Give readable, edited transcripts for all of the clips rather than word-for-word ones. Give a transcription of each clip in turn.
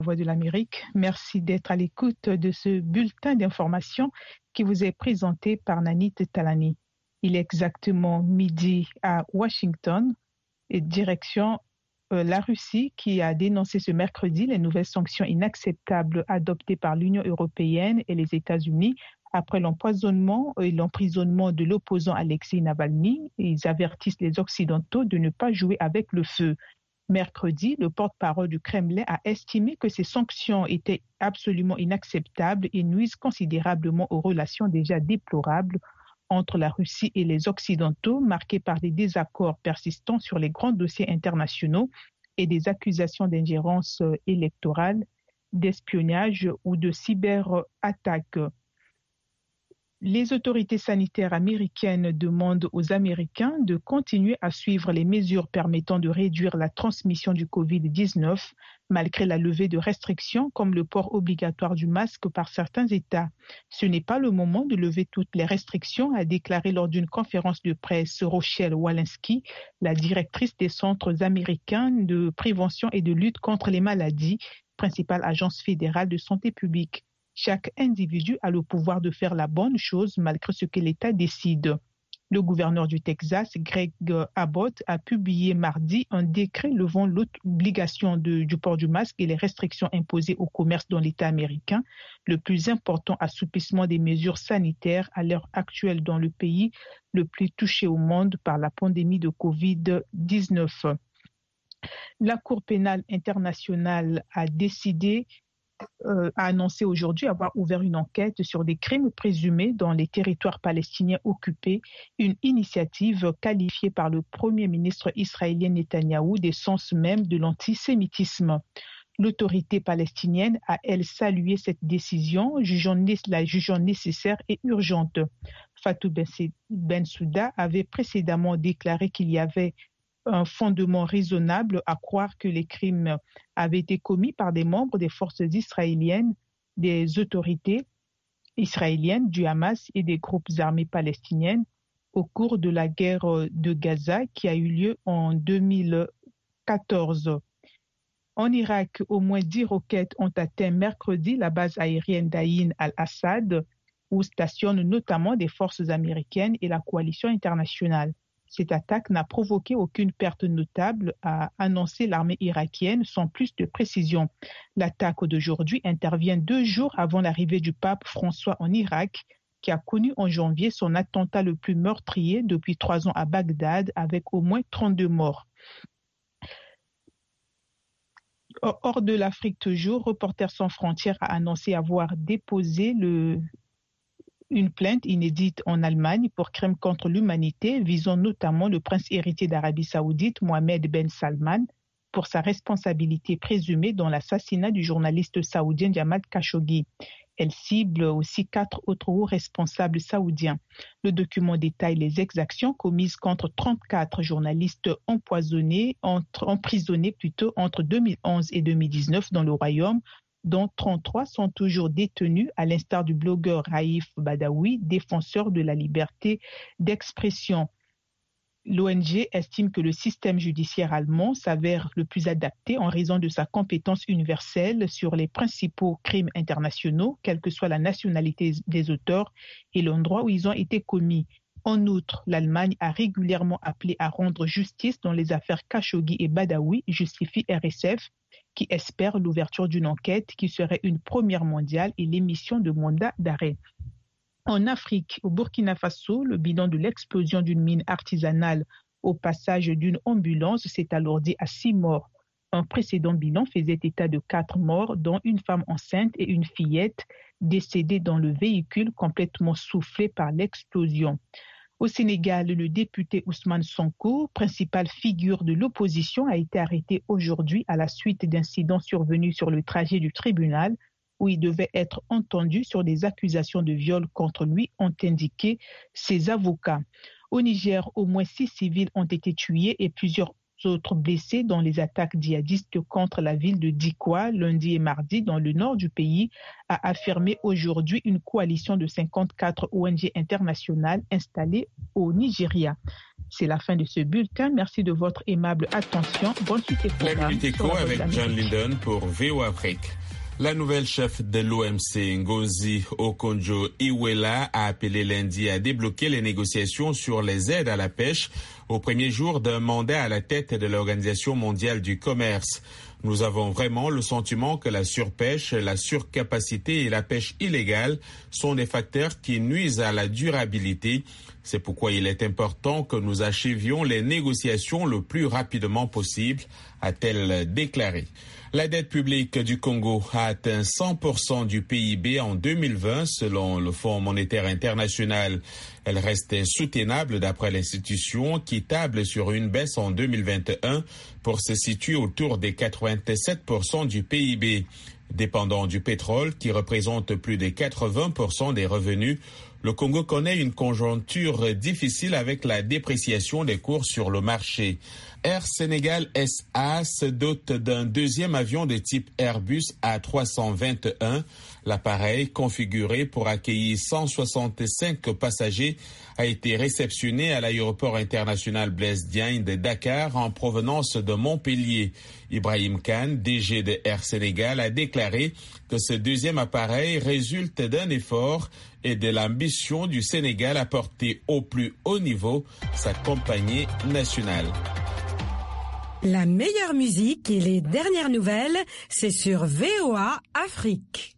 Voix de l'Amérique. Merci d'être à l'écoute de ce bulletin d'information qui vous est présenté par Nanit Talani. Il est exactement midi à Washington et direction la Russie qui a dénoncé ce mercredi les nouvelles sanctions inacceptables adoptées par l'Union européenne et les États-Unis après l'empoisonnement et l'emprisonnement de l'opposant Alexei Navalny. Ils avertissent les Occidentaux de ne pas jouer avec le feu. Mercredi, le porte-parole du Kremlin a estimé que ces sanctions étaient absolument inacceptables et nuisent considérablement aux relations déjà déplorables entre la Russie et les Occidentaux, marquées par des désaccords persistants sur les grands dossiers internationaux et des accusations d'ingérence électorale, d'espionnage ou de cyberattaques. Les autorités sanitaires américaines demandent aux Américains de continuer à suivre les mesures permettant de réduire la transmission du COVID-19 malgré la levée de restrictions comme le port obligatoire du masque par certains États. Ce n'est pas le moment de lever toutes les restrictions, a déclaré lors d'une conférence de presse Rochelle Walensky, la directrice des centres américains de prévention et de lutte contre les maladies, principale agence fédérale de santé publique. Chaque individu a le pouvoir de faire la bonne chose malgré ce que l'État décide. Le gouverneur du Texas, Greg Abbott, a publié mardi un décret levant l'obligation du port du masque et les restrictions imposées au commerce dans l'État américain, le plus important assouplissement des mesures sanitaires à l'heure actuelle dans le pays le plus touché au monde par la pandémie de COVID-19. La Cour pénale internationale a annoncé aujourd'hui avoir ouvert une enquête sur des crimes présumés dans les territoires palestiniens occupés, une initiative qualifiée par le Premier ministre israélien Netanyahou d'essence même de l'antisémitisme. L'autorité palestinienne a, elle, salué cette décision, la jugeant nécessaire et urgente. Fatou Bensouda avait précédemment déclaré qu'il y avait un fondement raisonnable à croire que les crimes avaient été commis par des membres des forces israéliennes, des autorités israéliennes, du Hamas et des groupes armés palestiniennes au cours de la guerre de Gaza qui a eu lieu en 2014. En Irak, au moins 10 roquettes ont atteint mercredi la base aérienne d'Ain al-Assad, où stationnent notamment des forces américaines et la coalition internationale. Cette attaque n'a provoqué aucune perte notable, a annoncé l'armée irakienne sans plus de précision. L'attaque d'aujourd'hui intervient 2 jours avant l'arrivée du pape François en Irak, qui a connu en janvier son attentat le plus meurtrier depuis 3 ans à Bagdad, avec au moins 32 morts. Hors de l'Afrique toujours, Reporters sans frontières a annoncé avoir déposé une plainte inédite en Allemagne pour crimes contre l'humanité visant notamment le prince héritier d'Arabie Saoudite, Mohamed Ben Salman, pour sa responsabilité présumée dans l'assassinat du journaliste saoudien Jamal Khashoggi. Elle cible aussi 4 autres hauts responsables saoudiens. Le document détaille les exactions commises contre 34 journalistes emprisonnés entre 2011 et 2019 dans le royaume, dont 33 sont toujours détenus, à l'instar du blogueur Raif Badawi, défenseur de la liberté d'expression. L'ONG estime que le système judiciaire allemand s'avère le plus adapté en raison de sa compétence universelle sur les principaux crimes internationaux, quelle que soit la nationalité des auteurs et l'endroit où ils ont été commis. En outre, l'Allemagne a régulièrement appelé à rendre justice dans les affaires Khashoggi et Badawi, justifie RSF, qui espère l'ouverture d'une enquête qui serait une première mondiale et l'émission de mandat d'arrêt. En Afrique, au Burkina Faso, le bilan de l'explosion d'une mine artisanale au passage d'une ambulance s'est alourdi à 6 morts. Un précédent bilan faisait état de 4 morts, dont une femme enceinte et une fillette décédée dans le véhicule complètement soufflé par l'explosion. Au Sénégal, le député Ousmane Sonko, principale figure de l'opposition, a été arrêté aujourd'hui à la suite d'incidents survenus sur le trajet du tribunal où il devait être entendu sur des accusations de viol contre lui, ont indiqué ses avocats. Au Niger, au moins 6 civils ont été tués et plusieurs autres blessés dans les attaques djihadistes contre la ville de Dikwa lundi et mardi dans le nord du pays, a affirmé aujourd'hui une coalition de 54 ONG internationales installées au Nigeria. C'est la fin de ce bulletin. Merci de votre aimable attention. Bonne suite et programme. La Minute Éco avec John Linden pour VOA Afrique. La nouvelle chef de l'OMC, Ngozi Okonjo-Iweala, a appelé lundi à débloquer les négociations sur les aides à la pêche au premier jour d'un mandat à la tête de l'Organisation mondiale du commerce. Nous avons vraiment le sentiment que la surpêche, la surcapacité et la pêche illégale sont des facteurs qui nuisent à la durabilité. C'est pourquoi il est important que nous achevions les négociations le plus rapidement possible, a-t-elle déclaré. La dette publique du Congo a atteint 100% du PIB en 2020 selon le Fonds monétaire international. Elle reste insoutenable d'après l'institution qui table sur une baisse en 2021 pour se situer autour des 87% du PIB. Dépendant du pétrole qui représente plus de 80% des revenus, le Congo connaît une conjoncture difficile avec la dépréciation des cours sur le marché. Air Sénégal SA se dote d'un deuxième avion de type Airbus A321. L'appareil, configuré pour accueillir 165 passagers, a été réceptionné à l'aéroport international Blaise Diagne de Dakar en provenance de Montpellier. Ibrahim Khan, DG de Air Sénégal, a déclaré que ce deuxième appareil résulte d'un effort et de l'ambition du Sénégal à porter au plus haut niveau sa compagnie nationale. La meilleure musique et les dernières nouvelles, c'est sur VOA Afrique.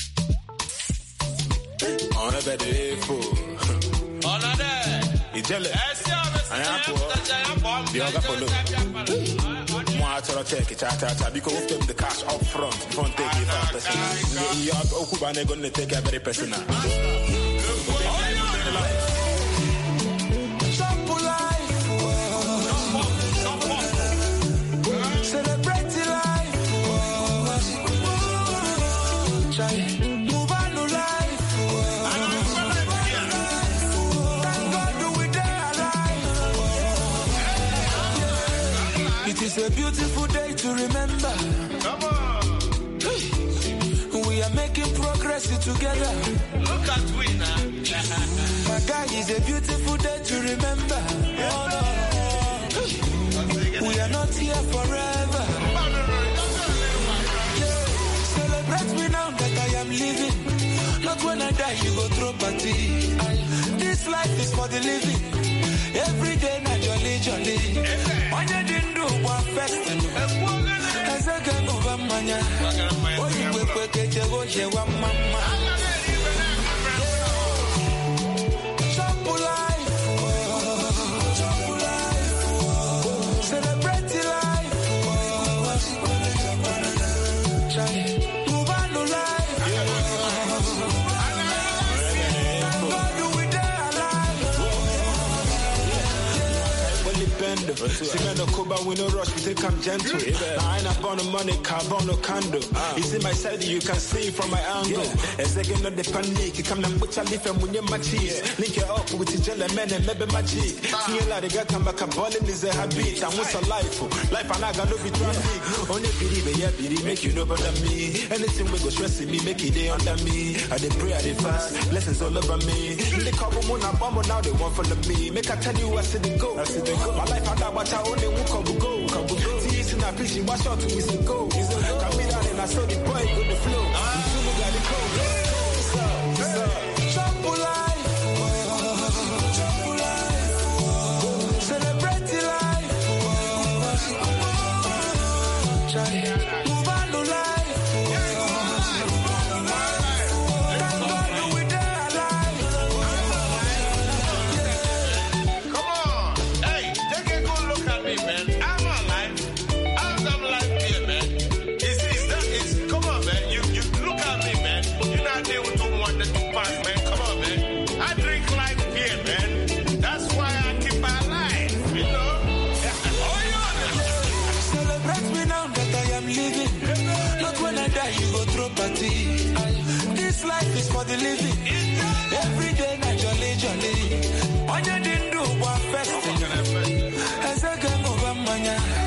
On a des faux. On a des. Il gèle. Moi, I tell take it, cha because we take the cash up front. Before take it 5%. You have Okubane gonna take it very personal. It's a beautiful day to remember. Come on. We are making progress together. Look at we now. My guy, it's a beautiful day to remember. Oh, no. We are not here forever. Yeah. Celebrate me now that I am living. Not when I die, you go throw party. This life is for the living. Every day, not jolly, jolly. When you didn't do one festival, as I can over mania. Oh, you will put it, you go, you want mama. Celebrate life. Move on to life. See me no Cuba, we no rush, we take I'm gentle. I ain't up on the money, carbon no candle. You see my side, you can see from my angle. As again on the panic, you come and put your lip and when you're my cheese. Link it up with the jelly man and maybe my cheek. See a lot of guys come back a ballin' is a habit. And what's a life? Life and I got no be traffic. Only believe, yeah, believe, make you know better me. Anything we go stressing me, make it day under me. I dey pray, I dey fast, blessings all over me. They come on, I'm bomb, now they want follow me. Make I tell you, I see the go. My life I got what I only won't come go. See, it's in a pitch, you watch out to miss the go. Come me down and I saw the boy with the flow. You got the code. Jump life. Celebrate life. Move on to life. This life is for the living. Every day, not jolly, jolly. On you didn't do one festival. As I come over, mania.